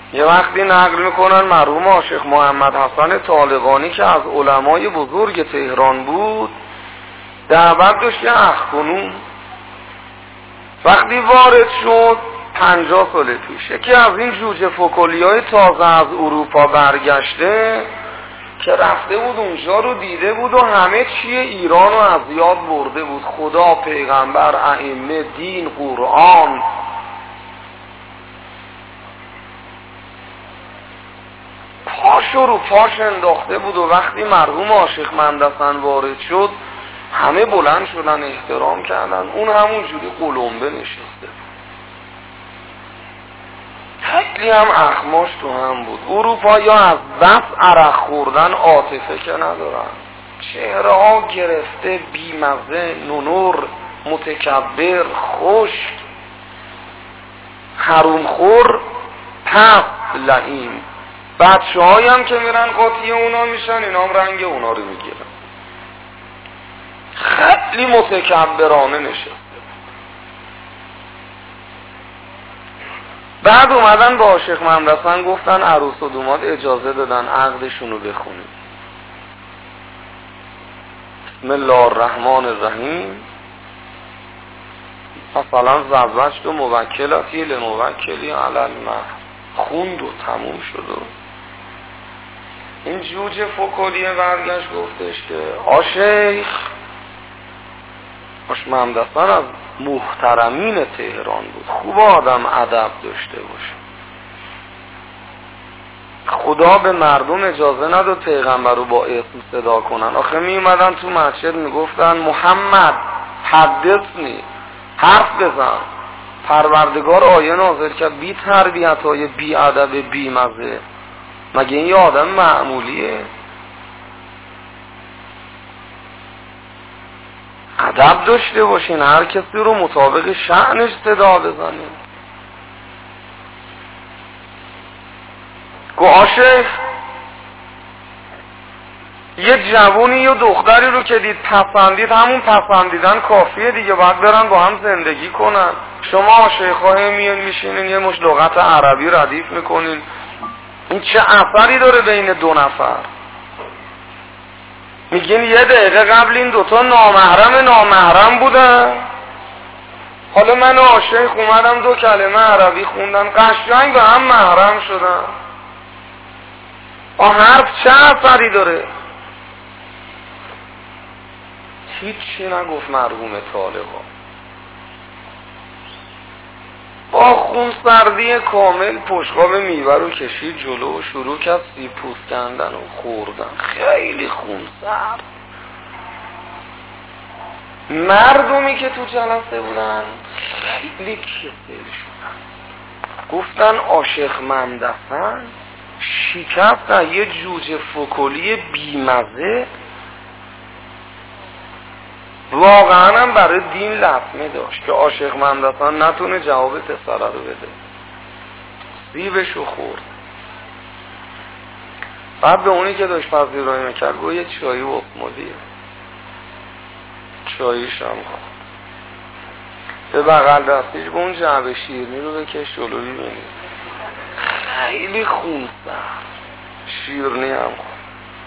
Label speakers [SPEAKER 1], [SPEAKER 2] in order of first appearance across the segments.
[SPEAKER 1] یه وقتی نقل میکنن مرحوم شیخ محمد حسن طالقانی که از علمای بزرگ تهران بود، دعوت داشت که اخ-کنون وقتی وارد شد 50 سال پیش، یکی از این جوجه فکلیای تازه از اروپا برگشته که رفته بود اونجا رو دیده بود و همه چیه ایران رو از یاد برده بود، خدا، پیغمبر، ائمه، دین، قرآن. پاشو رو پاش انداخته بود و وقتی مرحوم عاشق مندسن وارد شد همه بلند شدن احترام کردن، اون همون جوری قلمبه نشسته. خیلی هم اخماش تو هم بود. اروپا یا از بس عرق خوردن عاطفه که ندارن، چهره ها گرفته، بیمزه، نونور، متکبر، خشک، حرومخور، پس لعین. بچه هایی هم که میرن قاطی اونا میشن، اینا هم رنگ اونا رو میگیرن. خیلی متکبرانه نشسته. بعد اومدن با عاشق ممدسن گفتن عروس و دوماد اجازه دادن عقدشون رو بخونیم. بسم الله الرحمن الرحیم. مثلا زوجت و موکلاتی لموکلی علی المهر، خوند و تموم شد و این جوجه فکلیه برگشت گفتش که عاشق ممدسن از محترمین تهران بود، خوب آدم ادب داشته باشه، خدا به مردم اجازه نداد پیغمبر رو با اسم صدا کنن. آخه می اومدن تو مسجد میگفتن محمد حدثنی، حرف بزن. پروردگار آیه نازل کرد بی تربیت های بی ادب بی مزه. مگه این یه آدم معمولیه؟ ادب داشته باشین، هر کسی رو مطابق شأنش صدا بزنین. گو عاشق یه جوونی یا دختری رو که دید پسندید، همون پسندیدن کافیه دیگه، باید برن با هم زندگی کنن. شما عاشق‌ها میان میشینین یه مش لغت عربی ردیف میکنین، این چه اثری داره بین دو نفر؟ میگین یه دقیقه قبل این دوتا نامحرم بودن، حالا من عاشق اومدم دو کلمه عربی خوندن، قشنگ به هم محرم شدن. حرف چه اثری داره؟ هیچی نگفت مرحوم طالقا. با خون سردی کامل پشقاب میوه رو کشید جلو و شروع کرد سیب پوست کندن و خوردن. خیلی خون سرد. مردمی که تو جلسه بودن خیلی کسل شدن. گفتن عاشق ممدسن شکست یه جوجه فکلی بیمزه، واقعا هم برای دین لطمه داشت که عاشق ممدسن نتونه جواب پسره رو بده. سیبشو خورد. بعد به اونی که داشت پذیرایی میکرد گوه یه چایی و اقمادیه، چاییش هم خورد. به بغل دستیش گون جعبه شیرنی رو بکش جلو ببینید، خیلی خونسرد. شیرنی هم خورد.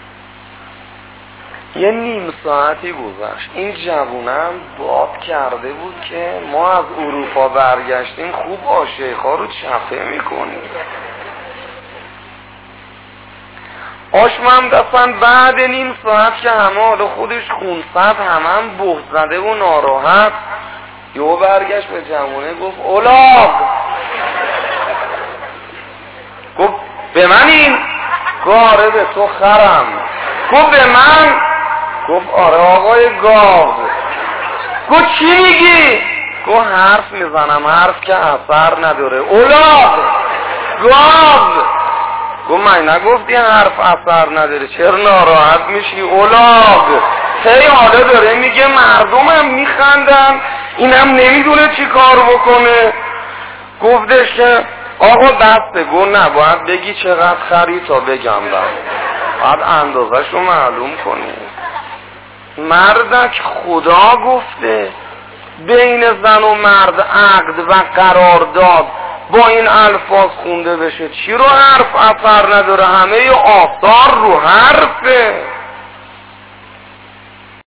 [SPEAKER 1] یه نیم ساعتی گذشت، این جوونم باد کرده بود که ما از اروپا برگشتیم، خوب عاشق‌ها رو چفه میکنیم. ممدسن بعد نیم ساعت که همه حالا خودش خونسرد، هم بهت زده و ناراحت، یهو برگشت به جوونه گفت اولاغ. گفت به من این؟ گفت آره به تو خرم. گفت به من؟ گفت آره آقای گاو. گفت چی میگی؟ گفت حرف میزنم، حرف که اثر نداره. اولاغ گاو. گفت من نگفتی حرف اثر نداره، چرا ناراحت میشی؟ اولاغ. هی حالا داره میگه مردم هم میخندن، اینم نمیدونه چی کار بکنه. گفتش که آقا دسته. گفت نه باید بگی چقدر خری تا بگم باید اندازش رو معلوم کنی. مردک خدا گفته بین زن و مرد عقد و قرارداد با این الفاظ خونده بشه. چی رو حرف اثر نداره؟ همه آثار رو حرفه.